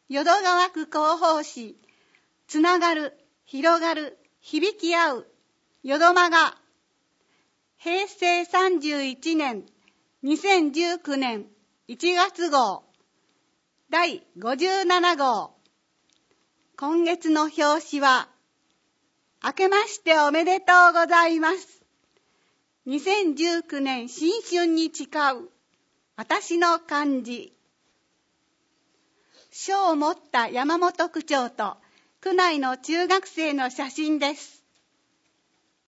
淀川区広報誌、つながる、広がる、響き合う、淀間が、平成31年、2019年1月号、第57号。今月の表紙は、明けましておめでとうございます。2019年新春に誓う、私の漢字。書を持った山本区長と区内の中学生の写真です。